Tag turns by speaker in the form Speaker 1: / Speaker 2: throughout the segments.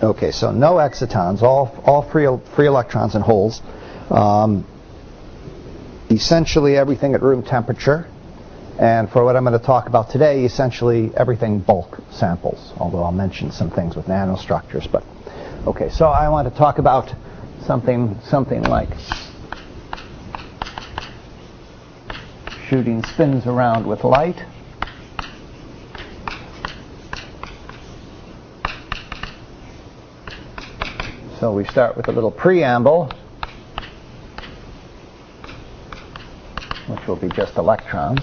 Speaker 1: Okay, so no excitons, all free electrons and holes. Essentially everything at room temperature. And for what I'm going to talk about today, essentially everything bulk samples, although I'll mention some things with nanostructures. But okay, so I want to talk about something like shooting spins around with light. So we start with a little preamble, which will be just electrons.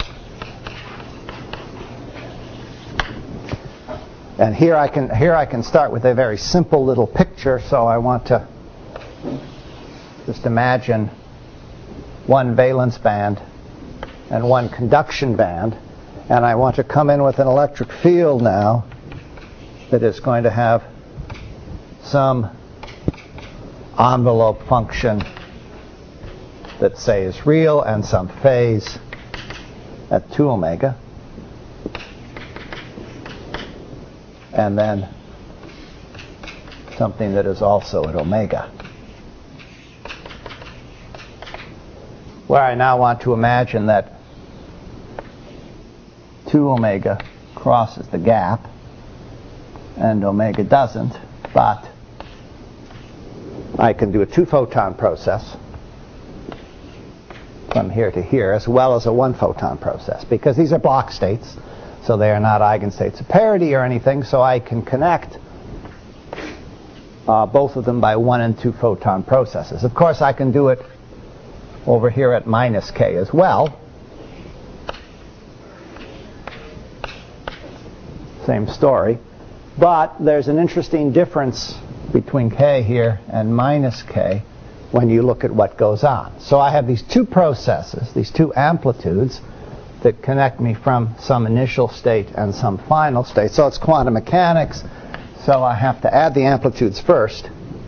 Speaker 1: And here I can start with a very simple little picture. So I want to just imagine one valence band and one conduction band, and I want to come in with an electric field now that is going to have some envelope function that, say, is real and some phase at 2 omega. And then something that is also at omega. Where I now want to imagine that 2 omega crosses the gap and omega doesn't, but I can do a 2-photon process from here to here, as well as a 1-photon process, because these are block states, so they are not eigenstates of parity or anything, so I can connect both of them by 1 and 2 photon processes. Of course, I can do it over here at minus k as well. Same story. But there's an interesting difference between k here and minus k when you look at what goes on. So I have these two processes, these two amplitudes, that connect me from some initial state and some final state. So it's quantum mechanics. So I have to add the amplitudes first.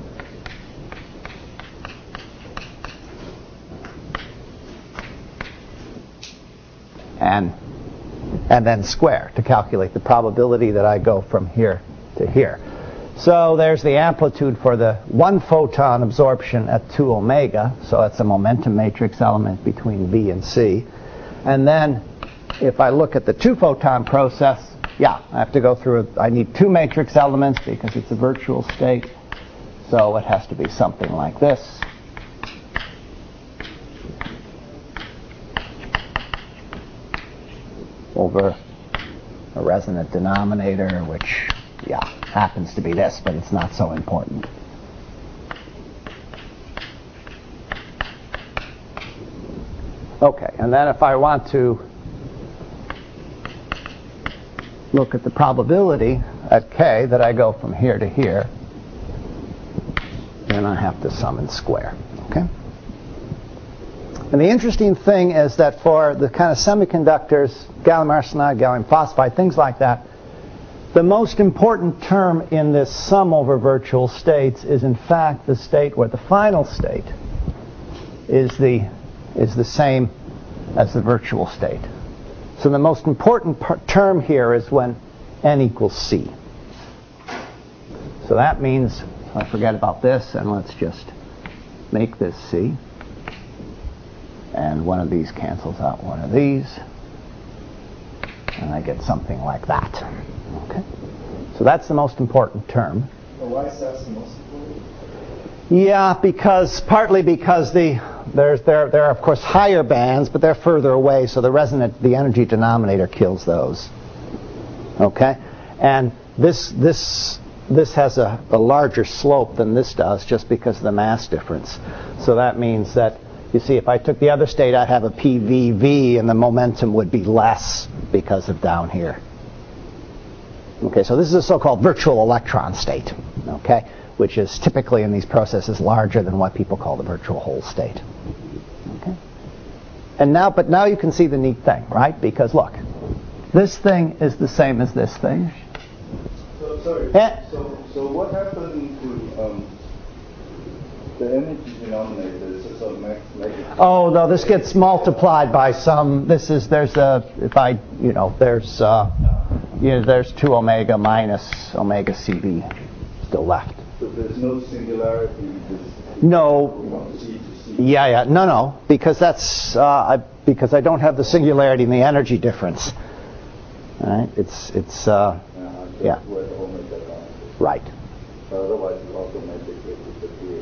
Speaker 1: And then square to calculate the probability that I go from here to here. So there's the amplitude for the 1-photon absorption at 2 omega. So that's a momentum matrix element between B and C. And then if I look at the 2-photon process, I have to go through I need 2 matrix elements because it's a virtual state. So it has to be something like this. Over a resonant denominator, which, happens to be this, but it's not so important. Okay, and then if I want to look at the probability at k that I go from here to here, then I have to sum and square. Okay? And the interesting thing is that for the kind of semiconductors, gallium arsenide, gallium phosphide, things like that, the most important term in this sum over virtual states is in fact the state where the final state is the same as the virtual state. So the most important term here is when n equals c. So that means, I forget about this, and let's just make this c. And one of these cancels out one of these. And I get something like that. Okay? So that's the most important term.
Speaker 2: Well, why is that the most important?
Speaker 1: Yeah, partly because there are of course higher bands, but they're further away, so the energy denominator kills those. Okay? And this has a larger slope than this does just because of the mass difference. So that means that, you see, if I took the other state, I'd have a PVV, and the momentum would be less because of down here. Okay, so this is a so-called virtual electron state, okay, which is typically in these processes larger than what people call the virtual hole state. Okay. But now you can see the neat thing, right? Because look, this thing is the same as this thing.
Speaker 2: So what happened to the energy denominator?
Speaker 1: Oh no, this gets multiplied by some. There's 2 omega minus omega CV. still left.
Speaker 2: So there's no singularity in this.
Speaker 1: No.
Speaker 2: From C to C.
Speaker 1: Yeah. No. Because that's because I don't have the singularity in the energy difference. All right. It's yeah.
Speaker 2: Where the omega line is.
Speaker 1: Right.
Speaker 2: Otherwise, you also make it disappear.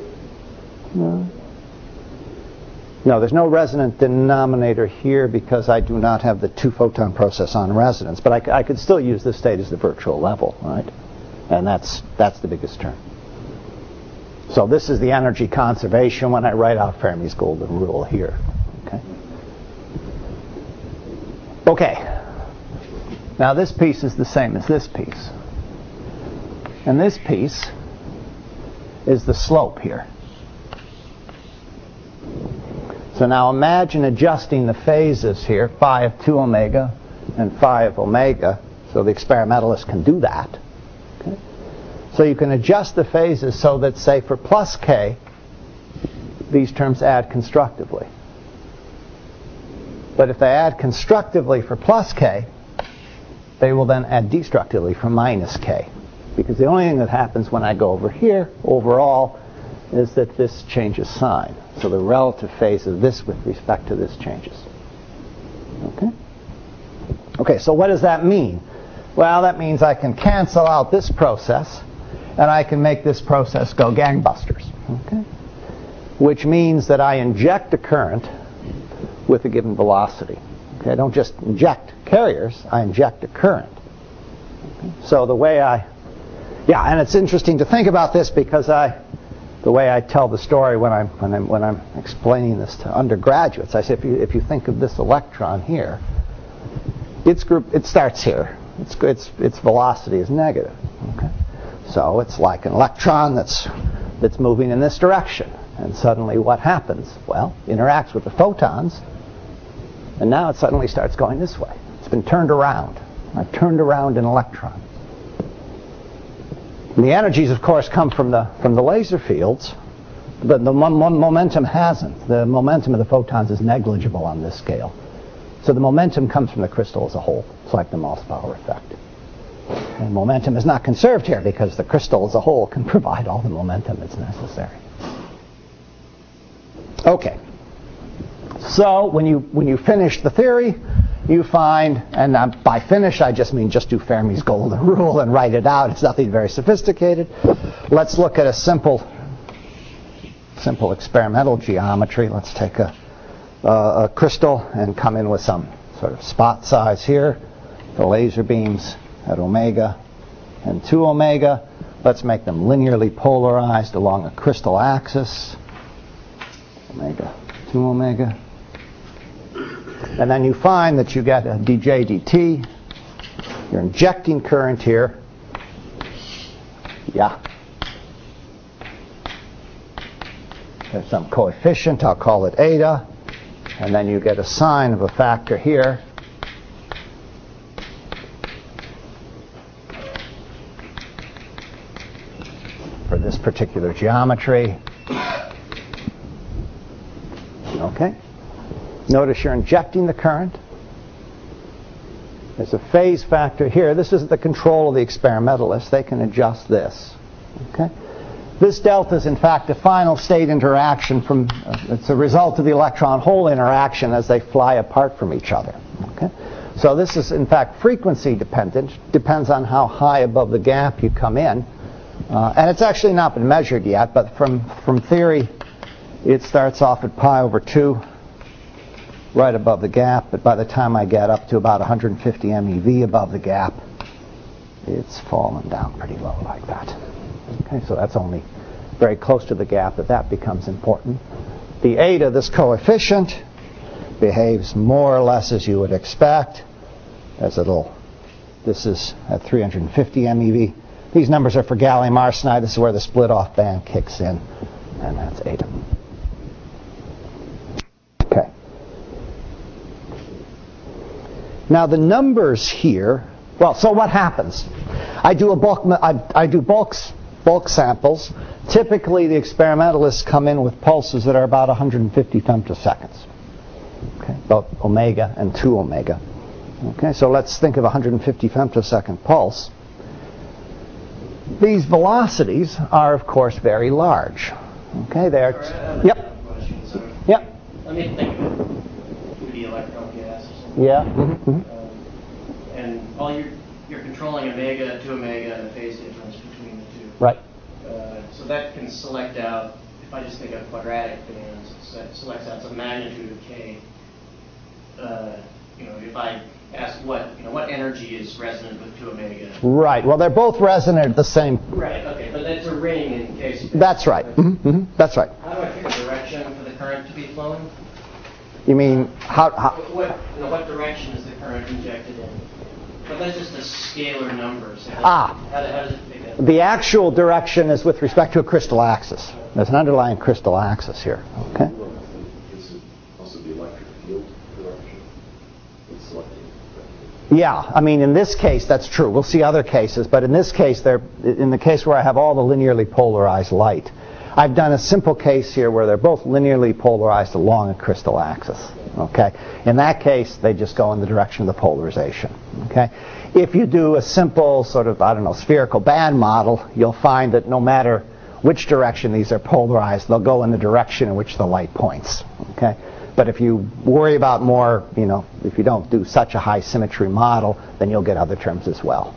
Speaker 1: No, there's no resonant denominator here because I do not have the two-photon process on resonance. But I could still use this state as the virtual level, right? And that's the biggest term. So this is the energy conservation when I write out Fermi's golden rule here. Okay. Now this piece is the same as this piece. And this piece is the slope here. So now imagine adjusting the phases here, phi of 2 omega and phi of omega, so the experimentalist can do that. Okay? So you can adjust the phases so that, say, for plus k, these terms add constructively. But if they add constructively for plus k, they will then add destructively for minus k. Because the only thing that happens when I go over here, overall, is that this changes sign. So the relative phase of this with respect to this changes. Okay, so what does that mean? Well, that means I can cancel out this process, and I can make this process go gangbusters. Okay? Which means that I inject a current with a given velocity. Okay, I don't just inject carriers, I inject a current. Okay? So the way and it's interesting to think about this because the way I tell the story when I'm explaining this to undergraduates, I say if you think of this electron here, it starts here. Its velocity is negative. Okay? So it's like an electron that's moving in this direction, and suddenly what happens? Well, interacts with the photons, and now it suddenly starts going this way. It's been turned around. I've turned around an electron. And the energies, of course, come from the laser fields, but the momentum hasn't. The momentum of the photons is negligible on this scale. So the momentum comes from the crystal as a whole. It's like the Mossbauer effect. And momentum is not conserved here because the crystal as a whole can provide all the momentum that's necessary. Okay. So when you finish the theory, you find, and by finish I just mean just do Fermi's golden rule and write it out. It's nothing very sophisticated. Let's look at a simple experimental geometry. Let's take a crystal and come in with some sort of spot size here. The laser beams at omega and 2 omega. Let's make them linearly polarized along a crystal axis. Omega, 2 omega. And then you find that you get a dJ dt. You're injecting current here. Yeah. There's some coefficient, I'll call it eta. And then you get a sine of a factor here. For this particular geometry. Okay. Notice you're injecting the current. There's a phase factor here. This is the control of the experimentalist. They can adjust this. Okay. This delta is in fact a final state interaction it's a result of the electron-hole interaction as they fly apart from each other. Okay. So this is in fact frequency dependent. Depends on how high above the gap you come in. And it's actually not been measured yet, but from theory it starts off at pi over 2 right above the gap, but by the time I get up to about 150 MeV above the gap, it's fallen down pretty low like that. Okay, so that's only very close to the gap that becomes important. The eta, this coefficient, behaves more or less as you would expect. This is at 350 MeV. These numbers are for gallium arsenide. This is where the split-off band kicks in, and that's eta. Okay. Now the numbers here. Well, so what happens? I do bulk samples. Typically, the experimentalists come in with pulses that are about 150 femtoseconds. Okay, both omega and 2 omega. Okay, so let's think of 150 femtosecond pulse. these velocities are, of course, very large. Okay, they're... Yep. Yep.
Speaker 3: Let me think of it. 2D electron gas or something.
Speaker 1: Yeah. Mm-hmm.
Speaker 3: And all you're controlling omega, 2 omega, and the phase difference between the two.
Speaker 1: Right.
Speaker 3: So that can select out, if I just think of quadratic bands, it selects out some magnitude of k. If I ask what energy is resonant with 2 omega.
Speaker 1: Right. Well, they're both resonant at the same.
Speaker 3: Right. Okay. But that's a ring in case.
Speaker 1: That's right. Mm-hmm. Mm-hmm. That's right.
Speaker 3: How do I pick a direction for the current to be flowing?
Speaker 1: You mean how?
Speaker 3: What direction is the current injected in? But that's just a scalar number. So
Speaker 1: Ah.
Speaker 3: How does it pick up?
Speaker 1: The actual direction is with respect to a crystal axis. There's an underlying crystal axis here. Okay.
Speaker 2: This is also the electric field direction. It's selecting.
Speaker 1: Yeah, I mean, in this case, that's true. We'll see other cases, but in this case, in the case where I have all the linearly polarized light, I've done a simple case here where they're both linearly polarized along a crystal axis. Okay, in that case, they just go in the direction of the polarization. Okay, if you do a simple sort of spherical band model, you'll find that no matter which direction these are polarized, they'll go in the direction in which the light points. Okay. But if you worry about more, if you don't do such a high symmetry model, then you'll get other terms as well.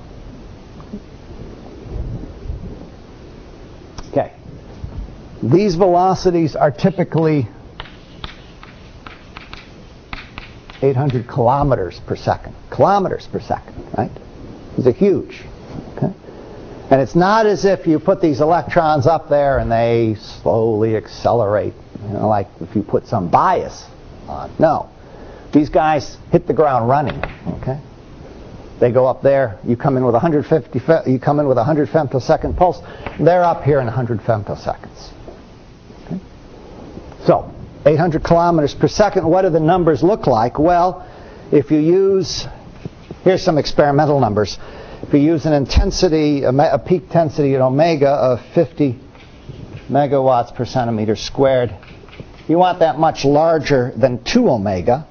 Speaker 1: Okay. These velocities are typically 800 kilometers per second. Kilometers per second, right? These are huge. Okay. And it's not as if you put these electrons up there and they slowly accelerate, like if you put some bias on. No. These guys hit the ground running, okay? They go up there, you come in with 100 femtosecond pulse, they're up here in 100 femtoseconds. Okay? So, 800 kilometers per second, what do the numbers look like? Well, if you use, here's some experimental numbers. If you use an intensity, a peak intensity at omega of 50 megawatts per centimeter squared, you want that much larger than 2 omega,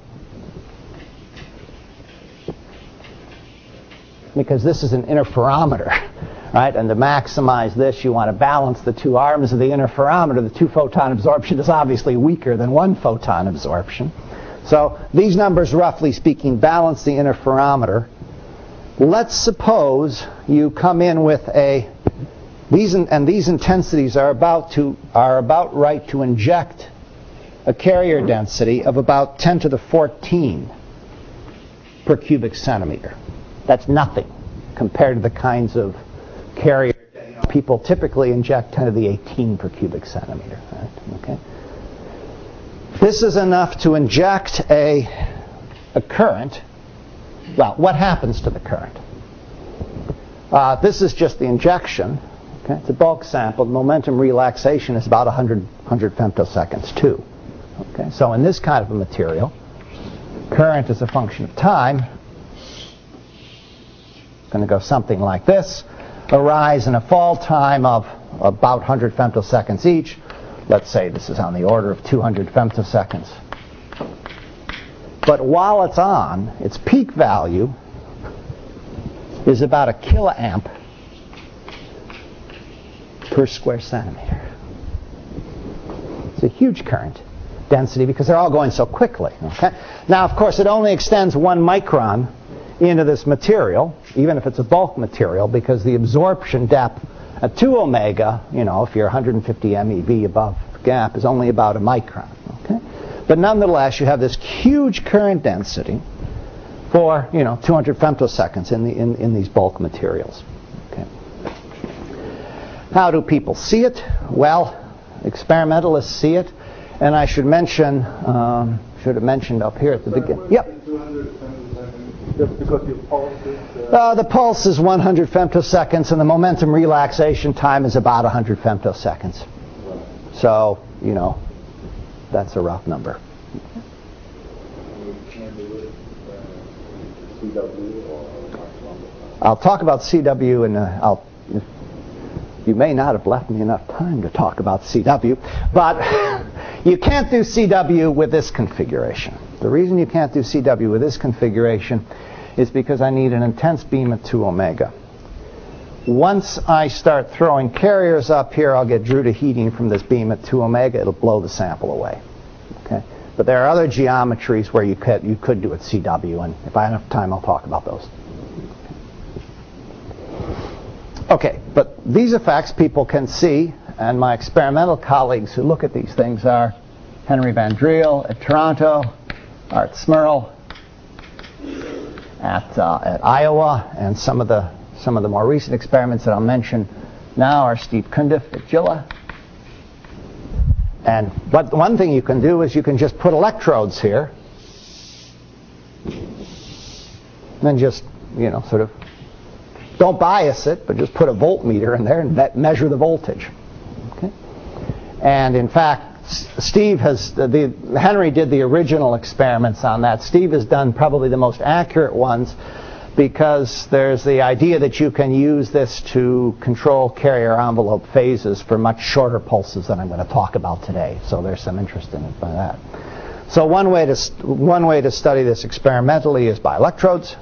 Speaker 1: because this is an interferometer, right? And to maximize this, you want to balance the two arms of the interferometer. The 2-photon absorption is obviously weaker than 1-photon absorption. So these numbers, roughly speaking, balance the interferometer. Let's suppose you come in with these intensities are about right to inject a carrier density of about 10 to the 14 per cubic centimeter. That's nothing compared to the kinds of carrier people typically inject 10 to the 18 per cubic centimeter. Right? Okay. This is enough to inject a current. Well, what happens to the current? This is just the injection. Okay? It's a bulk sample. The momentum relaxation is about 100 femtoseconds too. Okay? So in this kind of a material, current is a function of time. It's going to go something like this. A rise and a fall time of about 100 femtoseconds each. Let's say this is on the order of 200 femtoseconds. But while it's on, its peak value is about a kiloamp per square centimeter. It's a huge current density because they're all going so quickly. Okay? Now, of course, it only extends 1 micron into this material, even if it's a bulk material, because the absorption depth at 2 omega, if you're 150 MeV above the gap, is only about a micron. Okay? But nonetheless, you have this huge current density for 200 femtoseconds in these bulk materials. Okay. How do people see it? Well, experimentalists see it, and I should mention, should have mentioned up here at the beginning. Yep.
Speaker 2: 200 femtoseconds, just because your pulse is...
Speaker 1: The pulse is 100 femtoseconds, and the momentum relaxation time is about 100 femtoseconds.
Speaker 2: Right.
Speaker 1: So, that's a rough number.
Speaker 2: CW or
Speaker 1: I'll talk about CW, and you may not have left me enough time to talk about CW, but you can't do CW with this configuration. The reason you can't do CW with this configuration is because I need an intense beam at 2 omega. Once I start throwing carriers up here, I'll get Drude heating from this beam at 2 omega. It'll blow the sample away. Okay? But there are other geometries where you could do it CW, and if I have enough time, I'll talk about those. Okay, but these effects people can see, and my experimental colleagues who look at these things are Henry Van Driel at Toronto, Art Smurl at Iowa, and some of the more recent experiments that I'll mention now are Steve Cundiff at Gila. And but one thing you can do is you can just put electrodes here, and then just sort of don't bias it, but just put a voltmeter in there and measure the voltage. Okay? And in fact, Henry did the original experiments on that. Steve has done probably the most accurate ones because there's the idea that you can use this to control carrier envelope phases for much shorter pulses than I'm going to talk about today. So there's some interest in it by that. So one way to study this experimentally is by electrodes.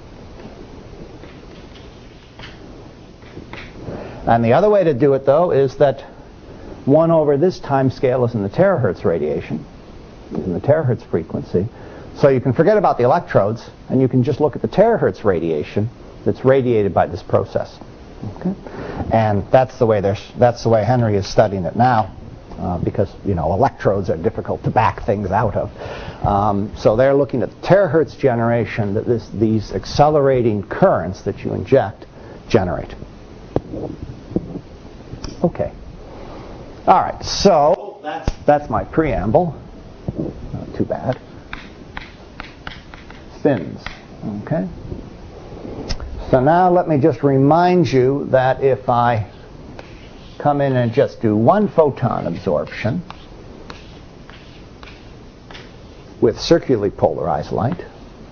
Speaker 1: And the other way to do it, though, is that 1 over this time scale is in the terahertz radiation, in the terahertz frequency. So you can forget about the electrodes, and you can just look at the terahertz radiation that's radiated by this process. Okay? And that's the way Henry is studying it now, because electrodes are difficult to back things out of. So they're looking at the terahertz generation that these accelerating currents that you inject generate. Okay. All right. So that's my preamble. Not too bad. Spins. Okay. So now let me just remind you that if I come in and just do one photon absorption with circularly polarized light,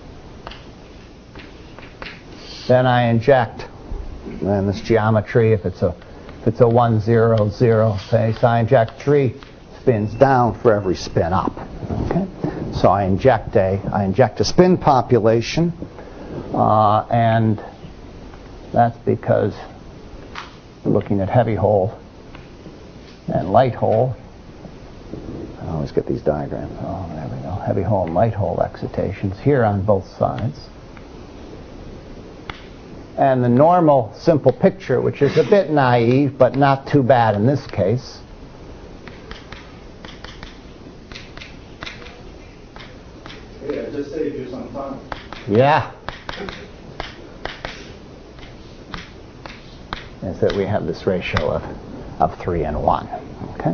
Speaker 1: then I inject, and this geometry, if it's a 1, 0, 0 phase, I inject 3 spins down for every spin up. Okay? So I inject a spin population, and that's because we're looking at heavy hole and light hole. I always get these diagrams. Oh, there we go. Heavy hole and light hole excitations here on both sides. And the normal simple picture, which is a bit naive, but not too bad in this case.
Speaker 2: Hey, I just saved you some time.
Speaker 1: Yeah. Is that we have this ratio of 3 and 1. Okay?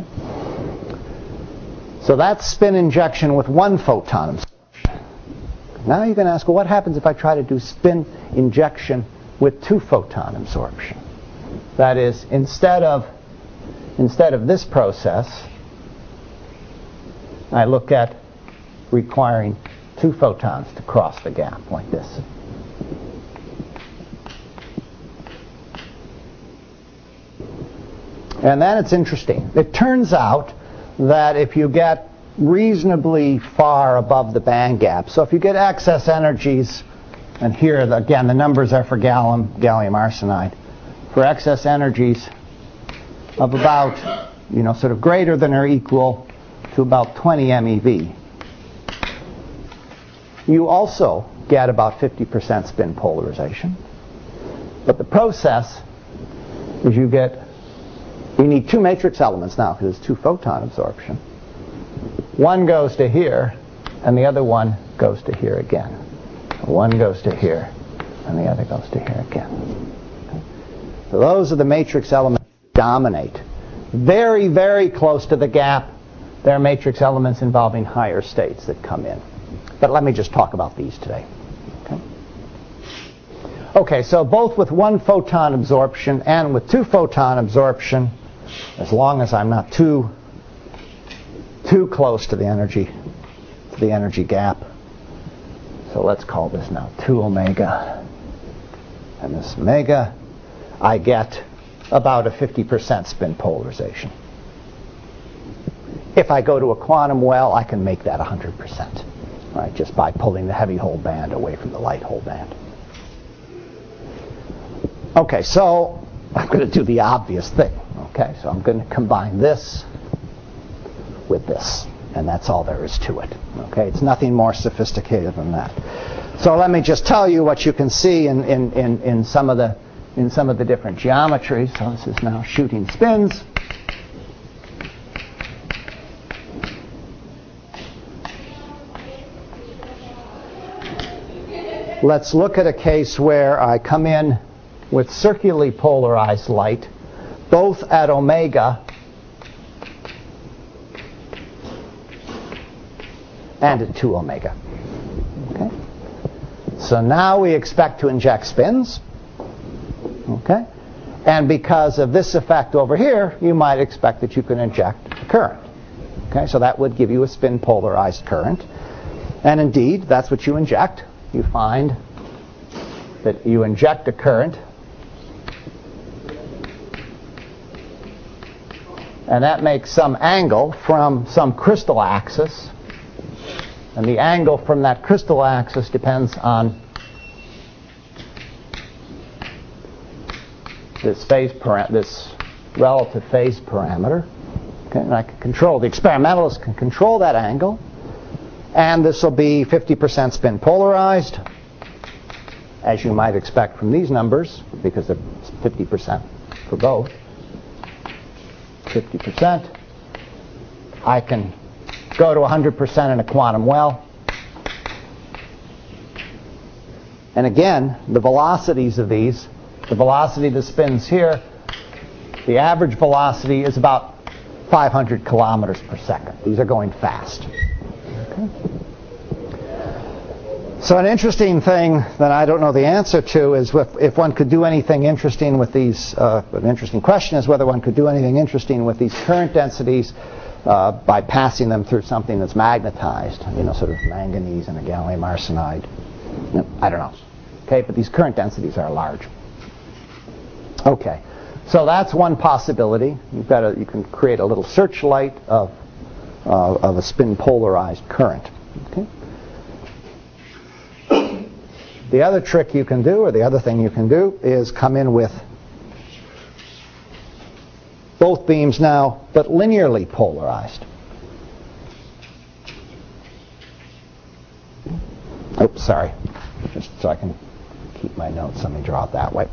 Speaker 1: So that's spin injection with 1 photon absorption. Now you can ask, well, what happens if I try to do spin injection with 2 photon absorption? That is, instead of this process, I look at requiring 2 photons to cross the gap like this. And then it's interesting. It turns out that if you get reasonably far above the band gap, so if you get excess energies, and here, again, the numbers are for gallium arsenide. For excess energies of about, sort of greater than or equal to about 20 MeV, you also get about 50% spin polarization. But the process is you need 2 matrix elements now because it's 2 photon absorption. One goes to here, and the other one goes to here again. One goes to here, and the other goes to here again. Okay? So those are the matrix elements that dominate. Very, very close to the gap, there are matrix elements involving higher states that come in. But let me just talk about these today. Okay, so both with 1 photon absorption and with 2 photon absorption, as long as I'm not too close to the energy gap. So let's call this now 2 omega. And this omega, I get about a 50% spin polarization. If I go to a quantum well, I can make that 100%, right, just by pulling the heavy hole band away from the light hole band. Okay, so I'm going to do the obvious thing. Okay, so I'm going to combine this with this, and that's all there is to it. Okay, it's nothing more sophisticated than that. So let me just tell you what you can see in some of the different geometries. So this is now shooting spins. Let's look at a case where I come in with circularly polarized light, both at omega and at 2 omega. Okay? So now we expect to inject spins. Okay? And because of this effect over here, you might expect that you can inject a current. Okay? So that would give you a spin polarized current. And indeed, that's what you inject. You find that you inject a current, and that makes some angle from some crystal axis, and the angle from that crystal axis depends on this relative phase parameter. Okay, and I can control, the experimentalist can control that angle, and this will be 50% spin polarized, as you might expect from these numbers, because they're 50% for both. 50%. I can go to 100% in a quantum well. And again, the velocities of these, the velocity of the spins here, the average velocity is about 500 kilometers per second. These are going fast. Okay. So an interesting thing that I don't know the answer to is if one could do anything interesting with these, an interesting question is whether one could do anything interesting with these current densities by passing them through something that's magnetized, sort of manganese and a gallium arsenide. I don't know. Okay, but these current densities are large. Okay, so that's one possibility. You can create a little searchlight of a spin polarized current. Okay. The other trick you can do, or the other thing you can do, is come in with both beams now, but linearly polarized. Oops, sorry. Just so I can keep my notes, let me draw it that way.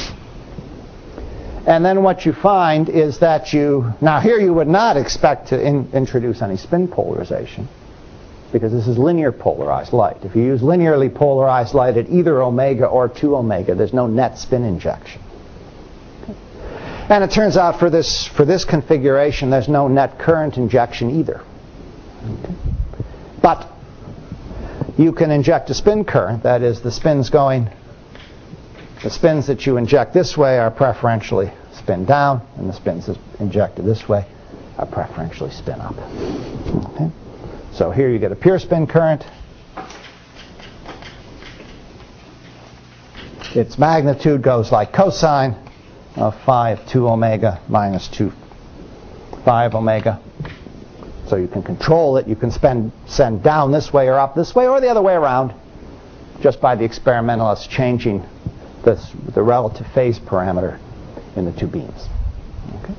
Speaker 1: And then what you find is that now here you would not expect to introduce any spin polarization, because this is linear polarized light. If you use linearly polarized light at either omega or 2 omega, there's no net spin injection. Okay. And it turns out for this configuration, there's no net current injection either. Okay. But you can inject a spin current, that is, the spins that you inject this way are preferentially spin down, and the spins injected this way are preferentially spin up. Okay. So here you get a pure spin current. Its magnitude goes like cosine of phi of 2 omega minus 5 omega. So you can control it. You can send down this way or up this way or the other way around just by the experimentalist changing the relative phase parameter in the two beams. Okay.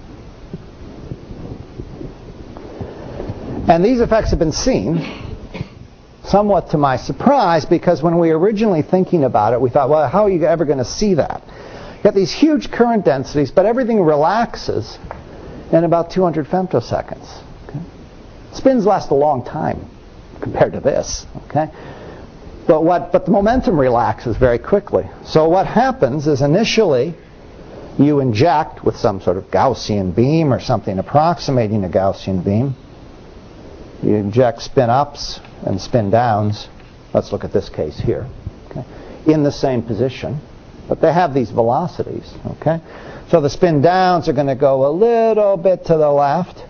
Speaker 1: And these effects have been seen, somewhat to my surprise, because when we were originally thinking about it, we thought, well, how are you ever going to see that? You get these huge current densities, but everything relaxes in about 200 femtoseconds. Okay? Spins last a long time compared to this. Okay? But the momentum relaxes very quickly. So what happens is initially you inject with some sort of Gaussian beam or something approximating a Gaussian beam. You inject spin ups and spin downs. Let's look at this case here. Okay? In the same position, but they have these velocities. Okay? So the spin downs are going to go a little bit to the left,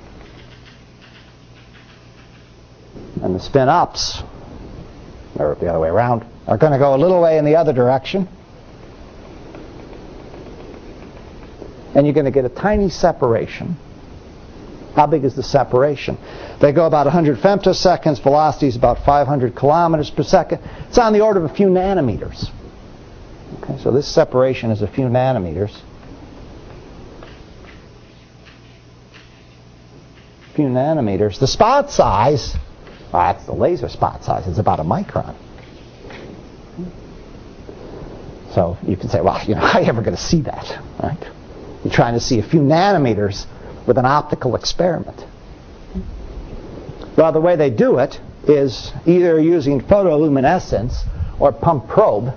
Speaker 1: and the spin ups, or the other way around, are going to go a little way in the other direction. And you're going to get a tiny separation. How big is the separation? They go about 100 femtoseconds. Velocity is about 500 kilometers per second. It's on the order of a few nanometers. Okay, so this separation is a few nanometers. few nanometers. The spot size, well, that's the laser spot size, it's about a micron. So you can say, well, how are you ever going to see that, right? You're trying to see a few nanometers with an optical experiment. Well, the way they do it is either using photoluminescence or pump probe.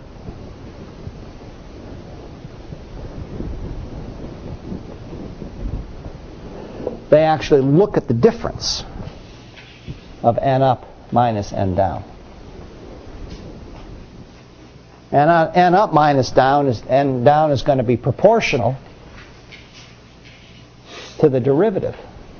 Speaker 1: They actually look at the difference of n up minus n down. N up minus n down is going to be proportional to the derivative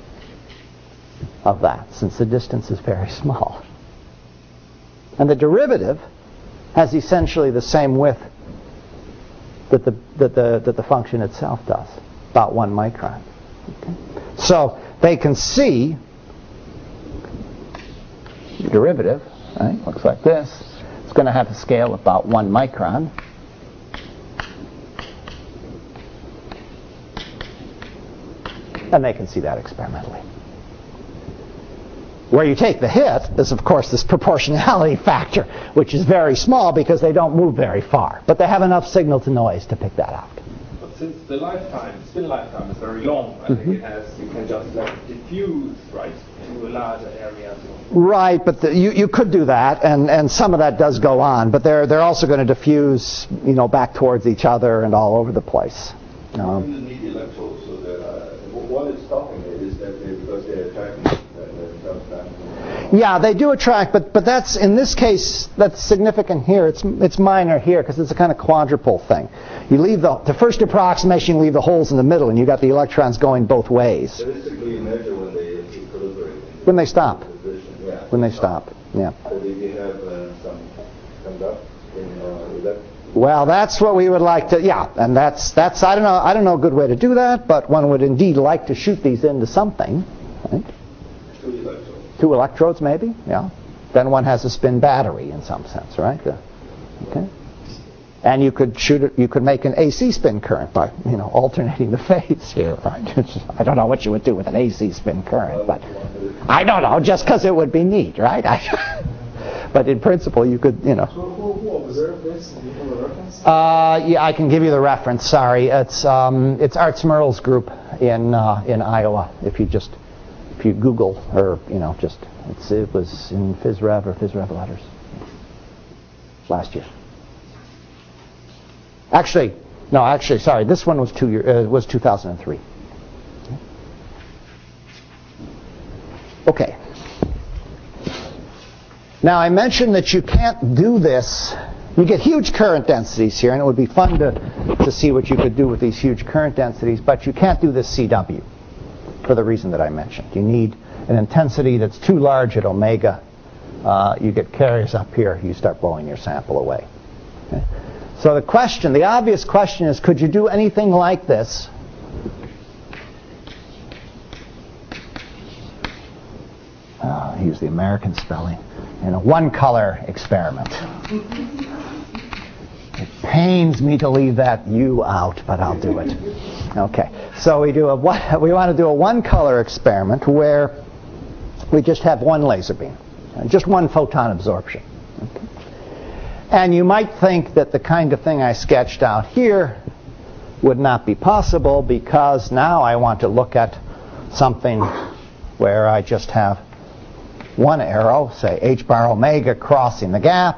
Speaker 1: of that, since the distance is very small. And the derivative has essentially the same width that the function itself does, about 1 micron. Okay? So they can see the derivative, right? Looks like this. It's going to have a scale of about 1 micron. And they can see that experimentally. Where you take the hit is, of course, this proportionality factor, which is very small because they don't move very far. But they have enough signal to noise to pick that out.
Speaker 4: But since the spin lifetime is very long, I think you can just let it diffuse, right, to a larger area.
Speaker 1: Right, but you could do that, and some of that does go on. But they're also going to diffuse, back towards each other and all over the place.
Speaker 2: You need the electrodes, so that what is stopping it is that because they're attracting.
Speaker 1: Yeah, they do attract, but that's, in this case, that's significant here. It's minor here because it's a kind of quadrupole thing. You leave the first approximation, you leave the holes in the middle, and you got the electrons going both ways.
Speaker 2: Statistically, you measure when they equilibrate.
Speaker 1: When they stop.
Speaker 2: Yeah.
Speaker 1: When they stop. Yeah.
Speaker 2: So do you have some conduct in that?
Speaker 1: Well, that's what we would like to. Yeah, and that's I don't know a good way to do that, but one would indeed like to shoot these into something. Right?
Speaker 2: 2 electrodes.
Speaker 1: 2 electrodes, maybe. Yeah. Then one has a spin battery in some sense, right? Okay. And you could shoot it. You could make an AC spin current by alternating the phase here, right? I don't know what you would do with an AC spin current, but I don't know. Just because it would be neat, right? But in principle, you could,
Speaker 4: So who observed this? Do you have a reference?
Speaker 1: Yeah, I can give you the reference. Sorry, it's Art Smurl's group in Iowa. If you Google, or it was in PhysRev or PhysRev Letters last year. Sorry, this one was 2003. Okay. Now I mentioned that you can't do this. You get huge current densities here, and it would be fun to see what you could do with these huge current densities, but you can't do this CW for the reason that I mentioned. You need an intensity that's too large at omega. You get carriers up here, you start blowing your sample away. Okay? So the obvious question is, could you do anything like this? I use the American spelling. In a one-color experiment. It pains me to leave that U out, but I'll do it. Okay, so we want to do a one-color experiment where we just have one laser beam, just one photon absorption. Okay. And you might think that the kind of thing I sketched out here would not be possible because now I want to look at something where I just have one arrow, say h bar omega, crossing the gap,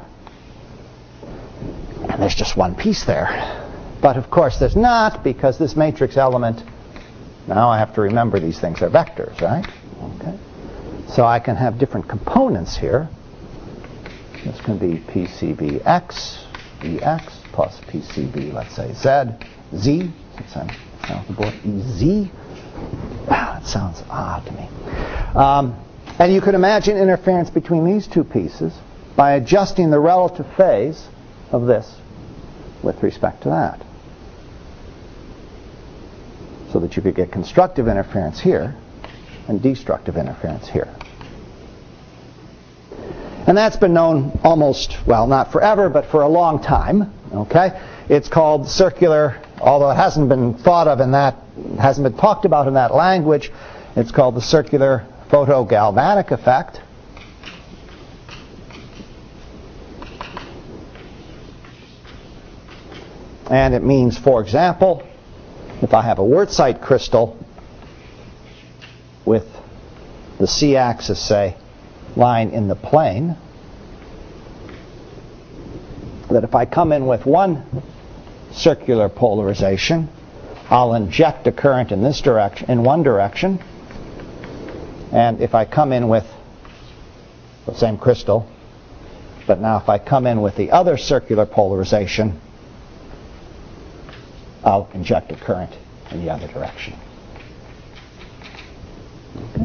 Speaker 1: and there's just one piece there. But of course there's not, because this matrix element, now I have to remember these things are vectors, right? Okay. So I can have different components here. This can be PCB EX plus PCB, let's say Z, since I'm south of the board, EZ. Wow, that sounds odd to me. And you could imagine interference between these two pieces by adjusting the relative phase of this with respect to that. So that you could get constructive interference here and destructive interference here. And that's been known almost, well, not forever, but for a long time. Okay? It's called circular, although it hasn't been thought of in that, hasn't been talked about in that language. It's called the circular photogalvanic effect. And it means, for example, if I have a wurtzite crystal with the c-axis, say, lying in the plane, that if I come in with one circular polarization, I'll inject a current in this direction, in one direction, and if I come in with the same crystal, but now if I come in with the other circular polarization, I'll inject a current in the other direction. Okay.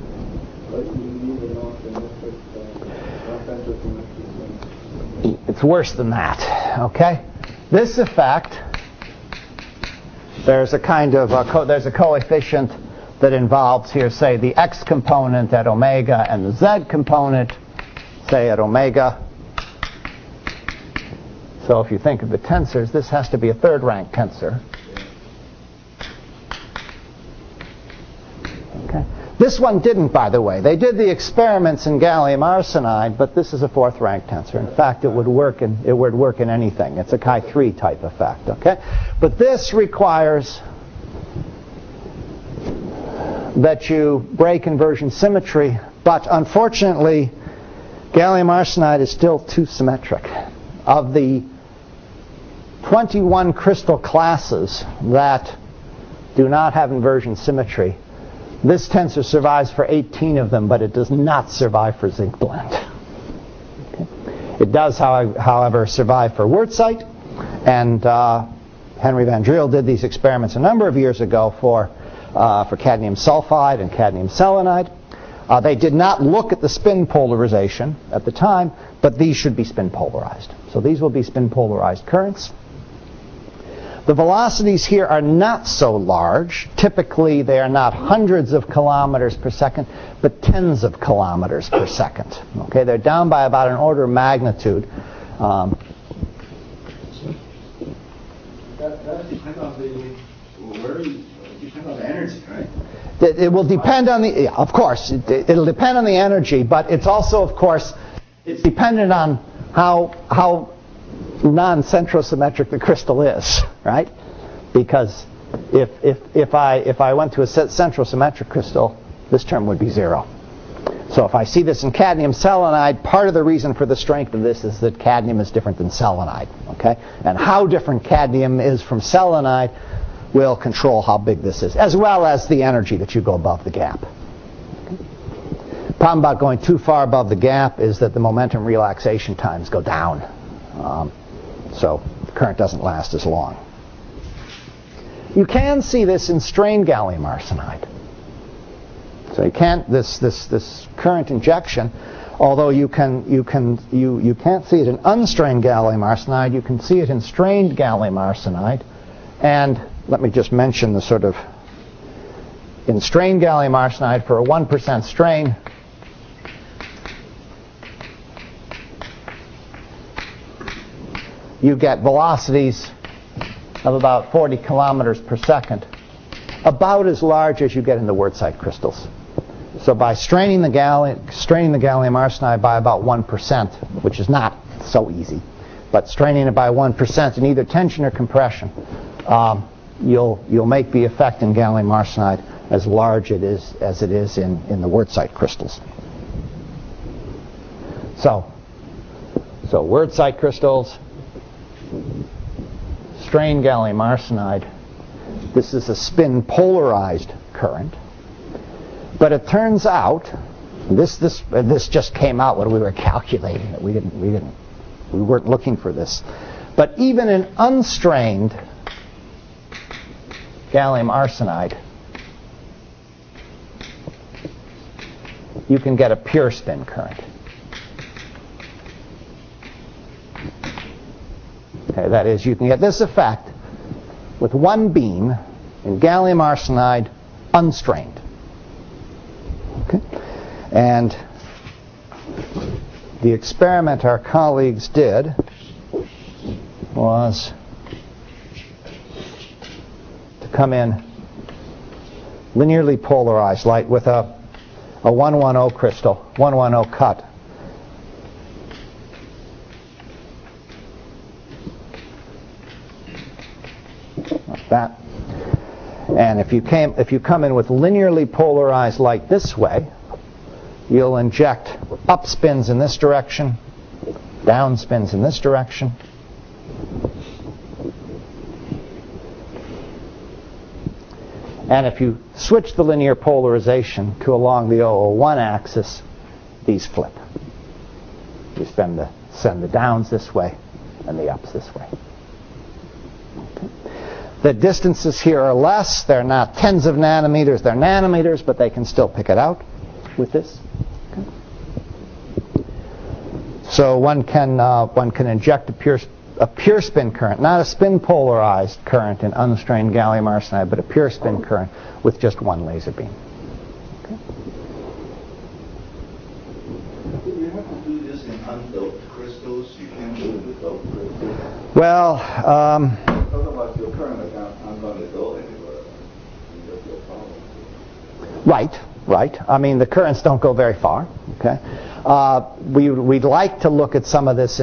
Speaker 1: It's worse than that. Okay, this effect, there's a kind of there's a coefficient that involves here, say, the x component at omega and the z component, say, at omega. So if you think of the tensors, this has to be a third-rank tensor. Okay. This one didn't, by the way. They did the experiments in gallium arsenide, but this is a fourth-rank tensor. In fact, it would work in anything. It's a chi-3 type effect. Okay, but this requires that you break inversion symmetry. But unfortunately, gallium arsenide is still too symmetric. Of the 21 crystal classes that do not have inversion symmetry, this tensor survives for 18 of them, but it does not survive for zinc blende. Okay. It does, however, survive for wurtzite, and Henry Van Driel did these experiments a number of years ago for cadmium sulfide and cadmium selenide. They did not look at the spin polarization at the time, but these should be spin polarized. So these will be spin polarized currents. The velocities here are not so large. Typically, they are not hundreds of kilometers per second, but tens of kilometers per second. Okay, they're down by about an order of magnitude.
Speaker 2: That depends on the energy, right?
Speaker 1: It will depend on the, of course, it'll depend on the energy, but it's also, of course, it's dependent on how non-centrosymmetric the crystal is, right? Because if I went to a centrosymmetric crystal, this term would be 0. So if I see this in cadmium selenide, part of the reason for the strength of this is that cadmium is different than selenide, okay? And how different cadmium is from selenide will control how big this is, as well as the energy that you go above the gap. The problem about going too far above the gap is that the momentum relaxation times go down. So the current doesn't last as long. You can see this in strained gallium arsenide. So you can't this current injection, although you can't see it in unstrained gallium arsenide, you can see it in strained gallium arsenide. And let me just mention the sort of, in strained gallium arsenide for a 1% strain, you get velocities of about 40 kilometers per second, about as large as you get in the wurtzite crystals. So by straining the gallium arsenide by about 1%, which is not so easy, but straining it by 1% in either tension or compression, you'll make the effect in gallium arsenide as large as it is in the wurtzite crystals. So wurtzite crystals, strained gallium arsenide. This is a spin polarized current, but it turns out this just came out when we were calculating it. We weren't looking for this, but even in unstrained gallium arsenide, you can get a pure spin current. Okay, that is, you can get this effect with one beam in gallium arsenide unstrained. Okay? And the experiment our colleagues did was to come in linearly polarized light with a 110 crystal, 110 cut. Like that. And if you come in with linearly polarized light this way, you'll inject up spins in this direction, down spins in this direction. And if you switch the linear polarization to along the 001 axis, these flip. You send the downs this way and the ups this way. Okay. The distances here are less. They're not tens of nanometers. They're nanometers, but they can still pick it out with this. Okay. So one can inject a pure spin current, not a spin polarized current in unstrained gallium arsenide, but a pure spin current with just one laser beam. Okay.
Speaker 2: You have to do this in undoped crystals. You can't do it with doped crystals.
Speaker 1: Well,
Speaker 2: Talk about your current account. I'm going to go anywhere. That's your problem.
Speaker 1: right. I mean, the currents don't go very far. Okay. We'd like to look at some of this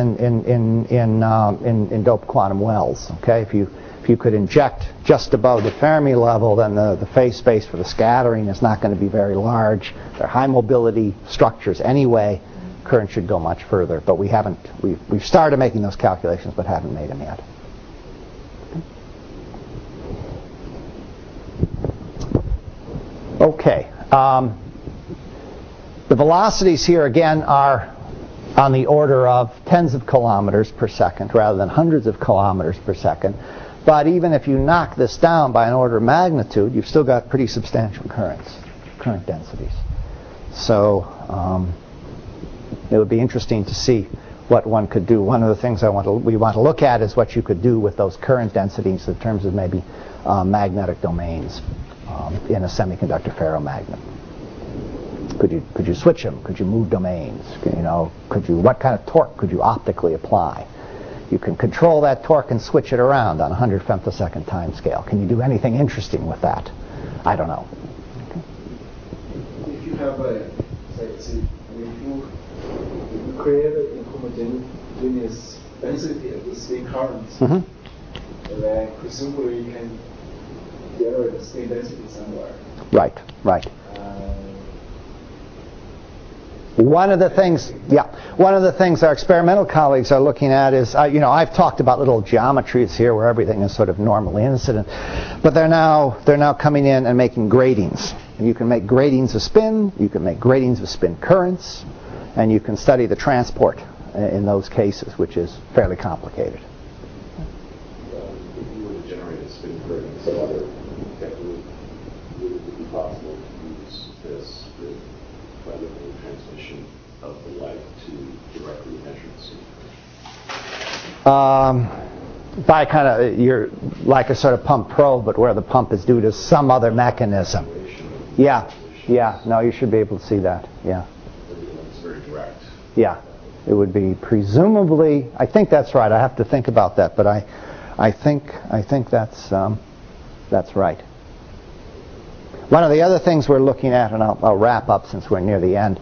Speaker 1: in doped quantum wells. Okay, if you could inject just above the Fermi level, then the phase space for the scattering is not going to be very large. They're high mobility structures anyway. Current should go much further, but we haven't. We've started making those calculations, but haven't made them yet. Okay. The velocities here, again, are on the order of tens of kilometers per second rather than hundreds of kilometers per second. But even if you knock this down by an order of magnitude, you've still got pretty substantial current densities. So it would be interesting to see what one could do. One of the things we want to look at is what you could do with those current densities in terms of maybe magnetic domains in a semiconductor ferromagnet. Could you switch them? Could you move domains? What kind of torque could you optically apply? You can control that torque and switch it around on a 100 femtosecond time scale. Can you do anything interesting with that? I don't know. Okay.
Speaker 5: If you have if you create a homogeneous density of the spin currents, then presumably you can generate a spin density somewhere.
Speaker 1: Right. One of the things our experimental colleagues are looking at is, I've talked about little geometries here where everything is sort of normally incident, but they're now coming in and making gratings. And you can make gratings of spin, you can make gratings of spin currents, and you can study the transport in those cases, which is fairly complicated.
Speaker 2: If you were to generate a spin current in some other technique, would it be possible to use this by looking at the transmission of the light to directly measure the spin?
Speaker 1: By kind of, you're like a sort of pump probe, but where the pump is due to some other mechanism. Yeah, no, you should be able to see that, yeah.
Speaker 2: It's very direct.
Speaker 1: Yeah, it would be presumably, I think that's right, I have to think about that, but I think that's right. One of the other things we're looking at, and I'll wrap up since we're near the end,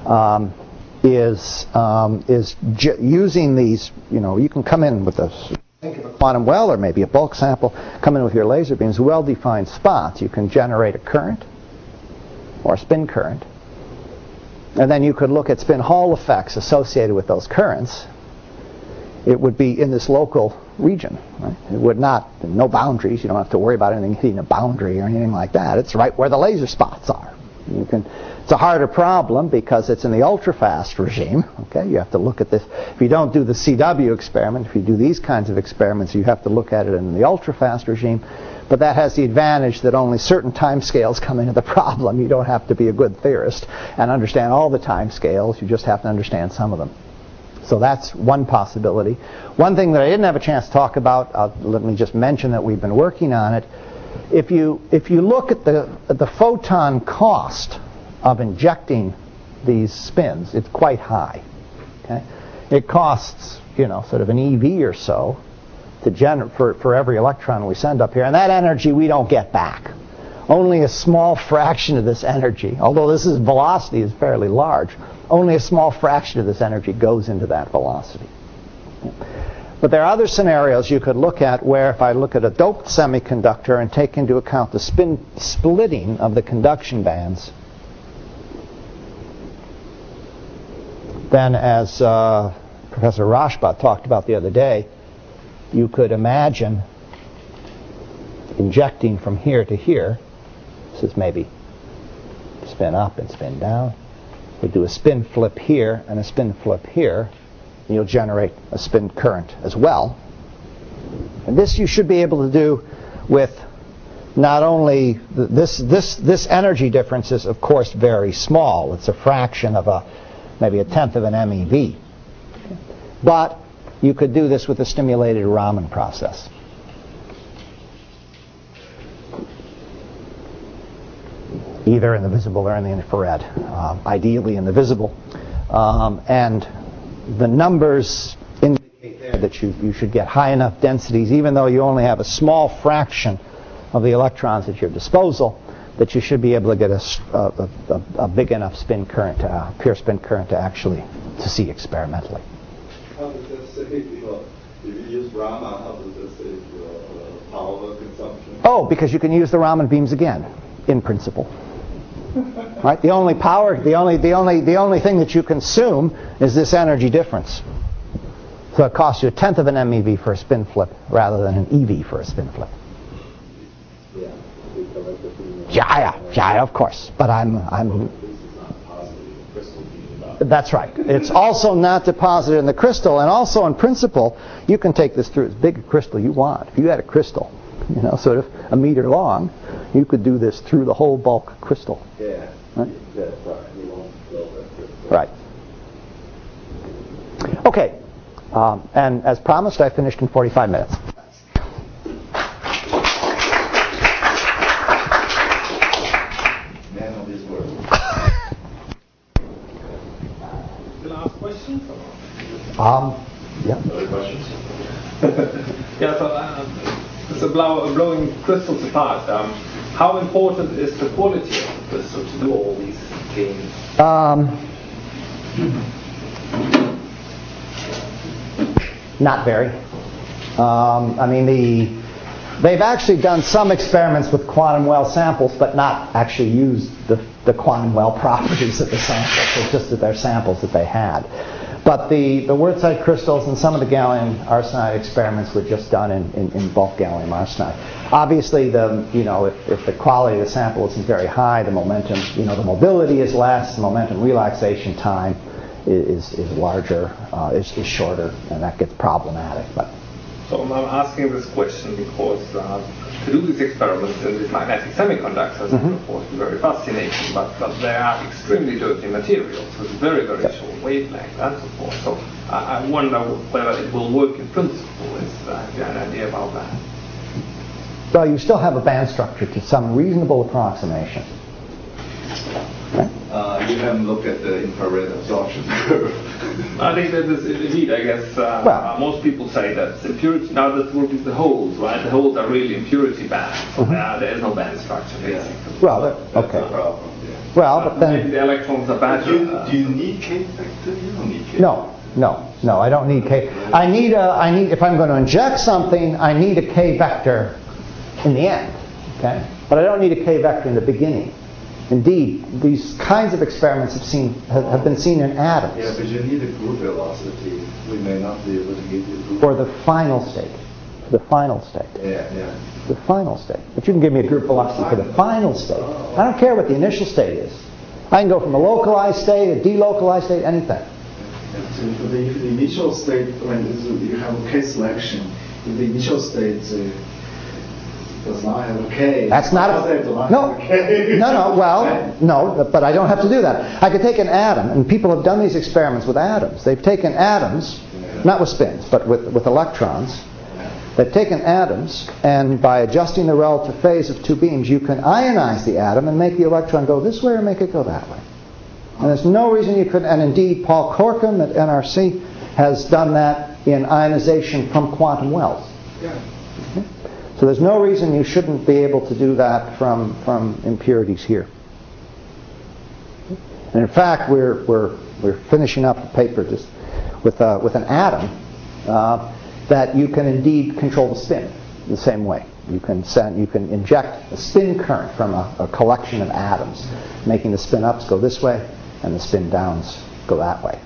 Speaker 1: is using these. You can come in with a quantum well or maybe a bulk sample. Come in with your laser beams, well-defined spots. You can generate a current or a spin current, and then you could look at spin Hall effects associated with those currents. It would be in this local region. Right? It would not, no boundaries. You don't have to worry about anything hitting a boundary or anything like that. It's right where the laser spots are. It's a harder problem because it's in the ultrafast regime. Okay, you have to look at this. If you don't do the CW experiment, if you do these kinds of experiments, you have to look at it in the ultrafast regime. But that has the advantage that only certain time scales come into the problem. You don't have to be a good theorist and understand all the time scales. You just have to understand some of them. So that's one possibility. One thing that I didn't have a chance to talk about, let me just mention that we've been working on it. If you look at the photon cost of injecting these spins, it's quite high. Okay? It costs, sort of an EV or so to for every electron we send up here, and that energy we don't get back. only a small fraction of this energy, although this velocity is fairly large, only a small fraction of this energy goes into that velocity. But there are other scenarios you could look at where if I look at a doped semiconductor and take into account the spin splitting of the conduction bands, then as Professor Rashba talked about the other day, you could imagine injecting from here to here. This is maybe spin up and spin down. We do a spin flip here and a spin flip here. And you'll generate a spin current as well. And this you should be able to do with not only this energy difference is of course very small. It's a fraction of maybe a tenth of an MeV. But you could do this with a stimulated Raman process. Either in the visible or in the infrared. Ideally in the visible. And the numbers indicate there that you should get high enough densities, even though you only have a small fraction of the electrons at your disposal, that you should be able to get a big enough spin current, pure spin current to see experimentally.
Speaker 2: How does that save if you use Raman, how does that save your power consumption?
Speaker 1: Oh, because you can use the Raman beams again, in principle. Right? The only thing that you consume is this energy difference. So it costs you a tenth of an MeV for a spin flip rather than an EV for a spin flip. Yeah, of course. But that's right. It's also not deposited in the crystal, and also in principle, you can take this through as big a crystal you want. If you had a crystal, sort of a meter long, you could do this through the whole bulk crystal.
Speaker 2: Yeah.
Speaker 1: Right?
Speaker 2: That's right. You won't build that crystal.
Speaker 1: Right. Okay. And as promised, I finished in 45 minutes.
Speaker 2: Man of his word.
Speaker 4: The last question?
Speaker 1: Yeah.
Speaker 2: Other questions?
Speaker 4: Yeah, so blowing crystals apart, how important is the quality of the crystal to do all these games?
Speaker 1: Not very. They've actually done some experiments with quantum well samples, but not actually used the quantum well properties of the samples. It's just that they're samples that they had. But the Wurtzite crystals and some of the gallium arsenide experiments were just done in bulk gallium arsenide. Obviously, if the quality of the sample isn't very high, the momentum, the mobility is less, the momentum relaxation time is larger, is shorter, and that gets problematic. But
Speaker 4: so I'm asking this question because to do these experiments in these magnetic semiconductors is of course very fascinating, but they are extremely dirty materials with very, very short wavelength and so forth. So I wonder whether it will work in principle. Is you have an idea about that?
Speaker 1: Well, you still have a band structure to some reasonable approximation. Right?
Speaker 2: You haven't looked at the infrared absorption curve.
Speaker 4: I think that is indeed, I guess, most people say that impurity, now that will be the holes, right? The holes are really impurity bands. So there is no band structure, basically.
Speaker 1: Well,
Speaker 2: That's
Speaker 1: okay.
Speaker 2: the problem. Yeah.
Speaker 1: Well, but then
Speaker 4: maybe the electrons are better.
Speaker 2: Do you need K factor? You don't need K.
Speaker 1: No, I don't need K. I need if I'm going to inject something, I need a K vector in the end. Okay? But I don't need a K vector in the beginning. Indeed, these kinds of experiments have been seen in atoms.
Speaker 2: Yeah, but you need a group velocity. We may not be able to give you a group.
Speaker 1: For the final state. The final state.
Speaker 2: Yeah.
Speaker 1: The final state. But you can give me a group velocity for the final state. I don't care what the initial state is. I can go from a localized state, a delocalized state, anything.
Speaker 5: So for the initial state, when you have a K selection, if the initial state does not have a K.
Speaker 1: That's not no, but I don't have to do that. I could take an atom, and people have done these experiments with atoms. They've taken atoms, not with spins, but with electrons. They've taken atoms, and by adjusting the relative phase of two beams, you can ionize the atom and make the electron go this way or make it go that way. And there's no reason you couldn't. And indeed, Paul Corkum at NRC has done that in ionization from quantum wells.
Speaker 5: Yeah.
Speaker 1: So there's no reason you shouldn't be able to do that from impurities here. And in fact, we're finishing up a paper just with an atom that you can indeed control the spin the same way. You can inject a spin current from a collection of atoms, making the spin ups go this way and the spin downs go that way.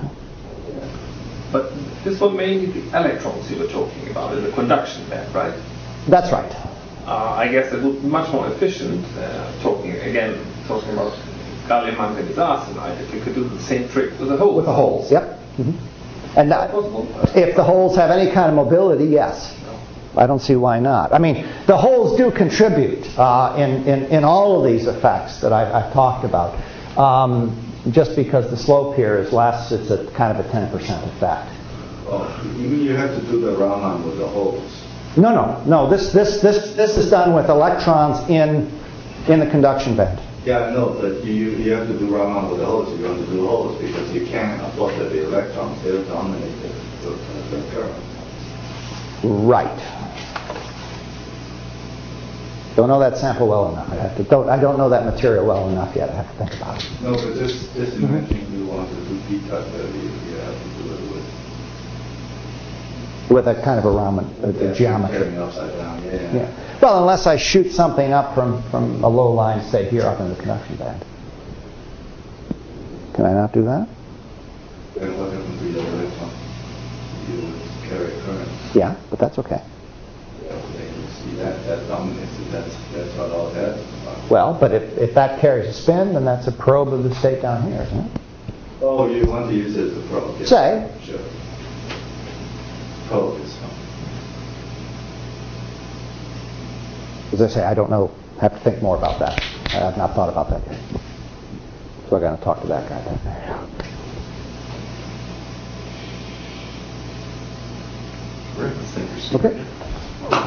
Speaker 4: But this was mainly the electrons you were talking about in the conduction band, right?
Speaker 1: That's right.
Speaker 4: I guess it would be much more efficient, talking about gallium manganese arsenide, if you could do the same trick with the holes.
Speaker 1: With the holes, yep. And if the holes have any kind of mobility, yes. I don't see why not. I mean, the holes do contribute in all of these effects that I've talked about. Just because the slope here is less, it's a kind of a 10% effect.
Speaker 6: Oh, you mean you have to do the Raman with the holes?
Speaker 1: No. This is done with electrons in the conduction band.
Speaker 6: Yeah, I know, but you have to do Raman with the holes. You want to do holes because you can't afford that the electrons they'll dominate the current.
Speaker 1: Right. Don't know that sample well enough. I don't know that material well enough yet. I have to think about it.
Speaker 6: No, but this dimension you want to do p-type, you have to do it
Speaker 1: with a kind of a geometry.
Speaker 6: Upside down, yeah.
Speaker 1: Well, unless I shoot something up from a low line, say here up in the conduction band. Can I not do that?
Speaker 6: Then what happens to the electron? You would carry current.
Speaker 1: Yeah, but that's okay.
Speaker 6: Yeah, you see that dominates it. That's what all that is about.
Speaker 1: Well, but if that carries a spin, then that's a probe of the state down here, isn't it?
Speaker 6: Oh, you want to use it as a probe? Yeah.
Speaker 1: Say.
Speaker 6: Sure. Probe is fine.
Speaker 1: As I say, I don't know. I have to think more about that. I have not thought about that yet. So I got to talk to that guy then.
Speaker 2: Right, let's thank you.
Speaker 1: Okay.